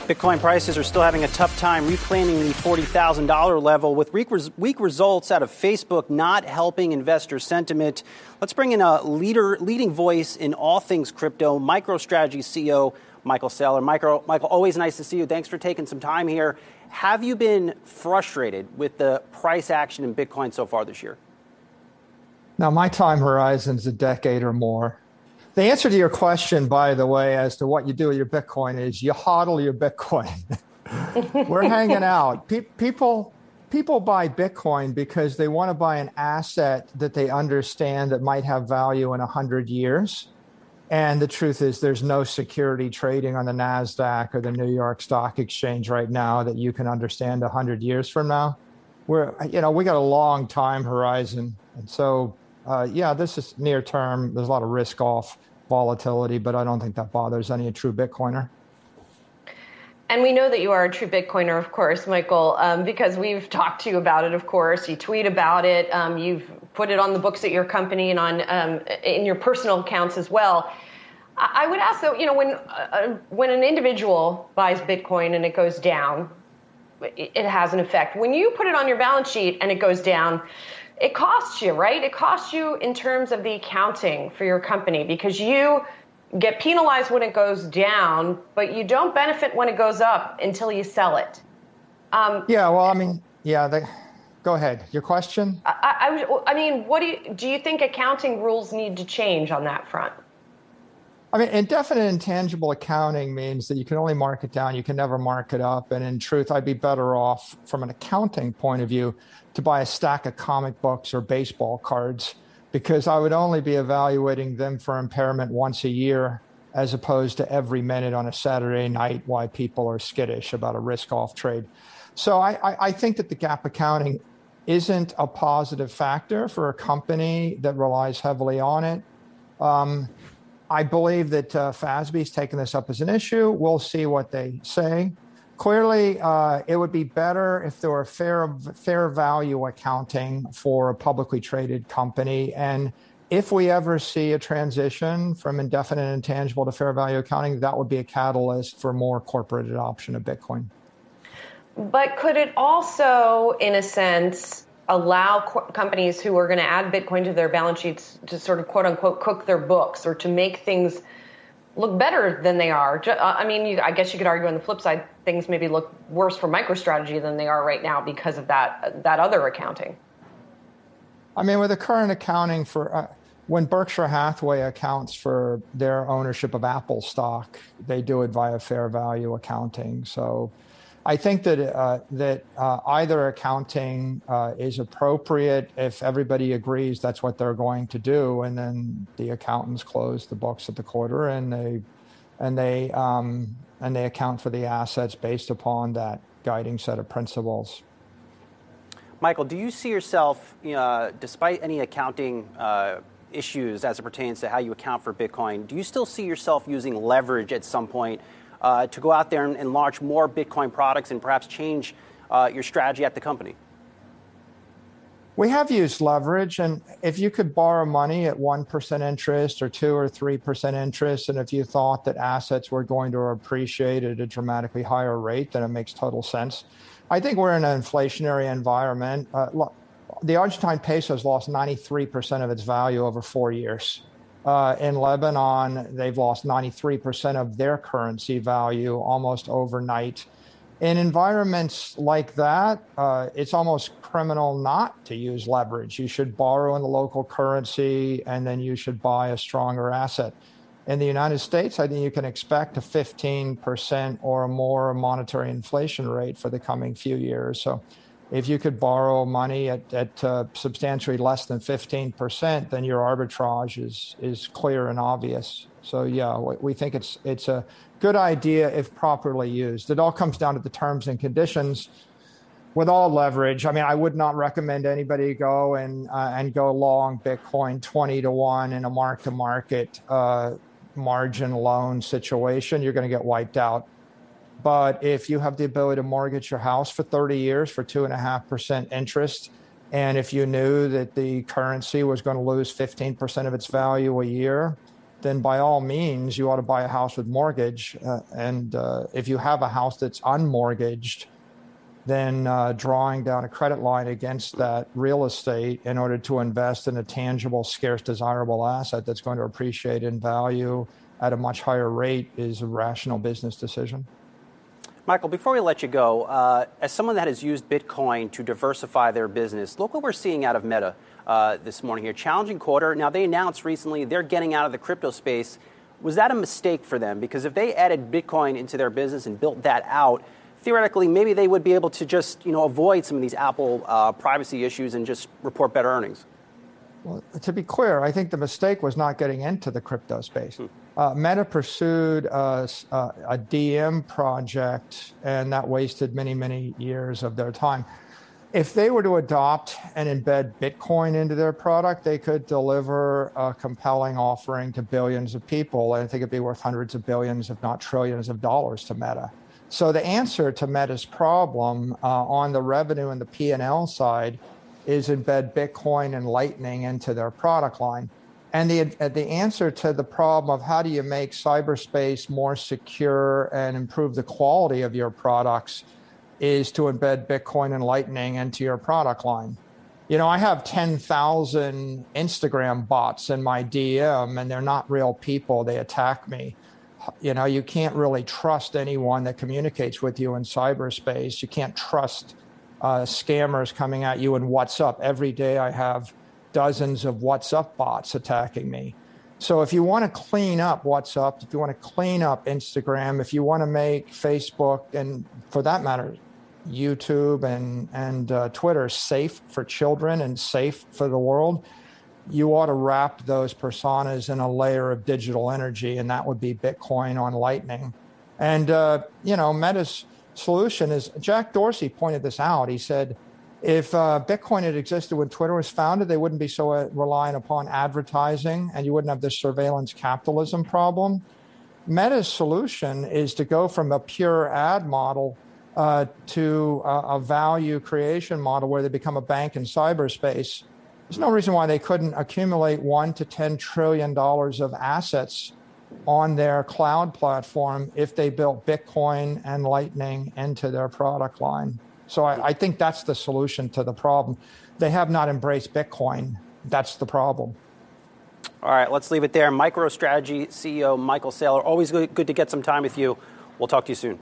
Bitcoin prices are still having a tough time reclaiming the $40,000 level, with weak results out of Facebook not helping investor sentiment. Let's bring in a leading voice in all things crypto, MicroStrategy CEO Michael Saylor. Michael, always nice to see you. Thanks for taking some time here. Have you been frustrated with the price action in Bitcoin so far this year? Now, my time horizon is a decade or more. The answer to your question, by the way, as to what you do with your Bitcoin is you hodl your Bitcoin. We're hanging out. People buy Bitcoin because they want to buy an asset that they understand that might have value in 100 years. And the truth is there's no security trading on the NASDAQ or the New York Stock Exchange right now that you can understand 100 years from now. We got a long time horizon. And so, this is near term. There's a lot of risk off volatility, but I don't think that bothers any true Bitcoiner. And we know that you are a true Bitcoiner, of course, Michael, because we've talked to you about it, of course. You tweet about it. You've put it on the books at your company and on in your personal accounts as well. I would ask, though, when an individual buys Bitcoin and it goes down, it has an effect. When you put it on your balance sheet and it goes down, it costs you, right? It costs you in terms of the accounting for your company because you get penalized when it goes down, but you don't benefit when it goes up until you sell it. Go ahead. Your question? Do you think accounting rules need to change on that front? Indefinite intangible accounting means that you can only mark it down. You can never mark it up. And in truth, I'd be better off from an accounting point of view to buy a stack of comic books or baseball cards because I would only be evaluating them for impairment once a year as opposed to every minute on a Saturday night while people are skittish about a risk-off trade. So I think that the gap accounting isn't a positive factor for a company that relies heavily on it. I believe that FASB's taken this up as an issue. We'll see what they say. Clearly, it would be better if there were fair value accounting for a publicly traded company. And if we ever see a transition from indefinite intangible to fair value accounting, that would be a catalyst for more corporate adoption of Bitcoin. But could it also, in a sense, allow companies who are going to add Bitcoin to their balance sheets to sort of, quote unquote, cook their books or to make things look better than they are? I guess you could argue on the flip side, things maybe look worse for MicroStrategy than they are right now because of that other accounting. With the current accounting for when Berkshire Hathaway accounts for their ownership of Apple stock, they do it via fair value accounting. So I think that either accounting is appropriate if everybody agrees that's what they're going to do, and then the accountants close the books at the quarter and they account for the assets based upon that guiding set of principles. Michael, do you see yourself, despite any accounting issues as it pertains to how you account for Bitcoin, do you still see yourself using leverage at some point to go out there and launch more Bitcoin products and perhaps change your strategy at the company? We have used leverage, and if you could borrow money at 1% interest or 2 or 3% interest, and if you thought that assets were going to appreciate at a dramatically higher rate, then it makes total sense. I think we're in an inflationary environment. The Argentine peso has lost 93% of its value over 4 years. In Lebanon, they've lost 93% of their currency value almost overnight. In environments like that, it's almost criminal not to use leverage. You should borrow in the local currency, and then you should buy a stronger asset. In the United States, I think you can expect a 15% or more monetary inflation rate for the coming few years. So if you could borrow money at substantially less than 15%, then your arbitrage is clear and obvious. So yeah, we think it's a good idea if properly used. It all comes down to the terms and conditions. With all leverage, I would not recommend anybody go and go long Bitcoin 20-1 in a mark-to-market margin loan situation. You're going to get wiped out. But if you have the ability to mortgage your house for 30 years for 2.5% interest, and if you knew that the currency was going to lose 15% of its value a year, then by all means, you ought to buy a house with mortgage. And if you have a house that's unmortgaged, then drawing down a credit line against that real estate in order to invest in a tangible, scarce, desirable asset that's going to appreciate in value at a much higher rate is a rational business decision. Michael, before we let you go, as someone that has used Bitcoin to diversify their business, look what we're seeing out of Meta this morning here. Challenging quarter. Now, they announced recently they're getting out of the crypto space. Was that a mistake for them? Because if they added Bitcoin into their business and built that out, theoretically, maybe they would be able to just avoid some of these Apple privacy issues and just report better earnings. Well, to be clear, I think the mistake was not getting into the crypto space. Meta pursued a DM project, and that wasted many, many years of their time. If they were to adopt and embed Bitcoin into their product, they could deliver a compelling offering to billions of people. And I think it'd be worth hundreds of billions, if not trillions of dollars to Meta. So the answer to Meta's problem on the revenue and the P&L side is embed Bitcoin and Lightning into their product line. And the answer to the problem of how do you make cyberspace more secure and improve the quality of your products is to embed Bitcoin and Lightning into your product line. I have 10,000 Instagram bots in my DM, and they're not real people. They attack me. You can't really trust anyone that communicates with you in cyberspace. You can't trust scammers coming at you in WhatsApp. Every day I have dozens of WhatsApp bots attacking me. So if you want to clean up WhatsApp, if you want to clean up Instagram, if you want to make Facebook, and for that matter, YouTube and Twitter safe for children and safe for the world, you ought to wrap those personas in a layer of digital energy, and that would be Bitcoin on Lightning. And, Meta's solution is, Jack Dorsey pointed this out. He said, if Bitcoin had existed when Twitter was founded, they wouldn't be so reliant upon advertising, and you wouldn't have this surveillance capitalism problem. Meta's solution is to go from a pure ad model to a value creation model where they become a bank in cyberspace. There's no reason why they couldn't accumulate $1 to $10 trillion of assets on their cloud platform if they built Bitcoin and Lightning into their product line. So I think that's the solution to the problem. They have not embraced Bitcoin. That's the problem. All right, let's leave it there. MicroStrategy CEO Michael Saylor, always good to get some time with you. We'll talk to you soon.